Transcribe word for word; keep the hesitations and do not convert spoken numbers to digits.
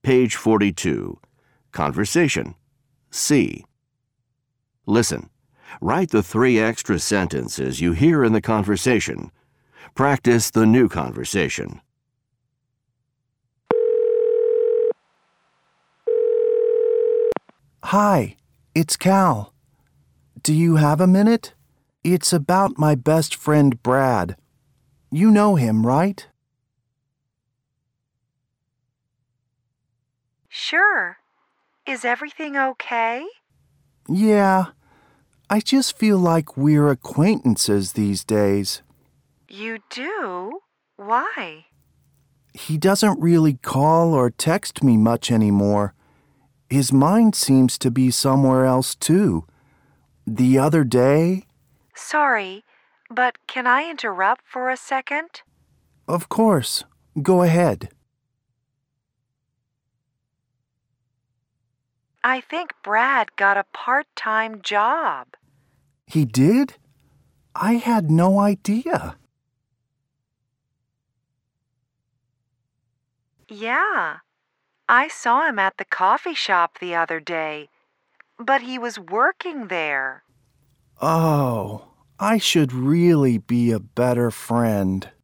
Page forty-two. Conversation. C. Listen. Write the three extra sentences you hear in the conversation. Practice the new conversation. Hi, it's Cal. Do you have a minute? It's about my best friend Brad. You know him, right? Sure. Is everything okay? Yeah. I just feel like we're acquaintances these days. You do? Why? He doesn't really call or text me much anymore. His mind seems to be somewhere else, too. The other day... Sorry, but can I interrupt for a second? Of course. Go ahead. I think Brad got a part-time job. He did? I had no idea. Yeah. I saw him at the coffee shop the other day, but he was working there. Oh, I should really be a better friend.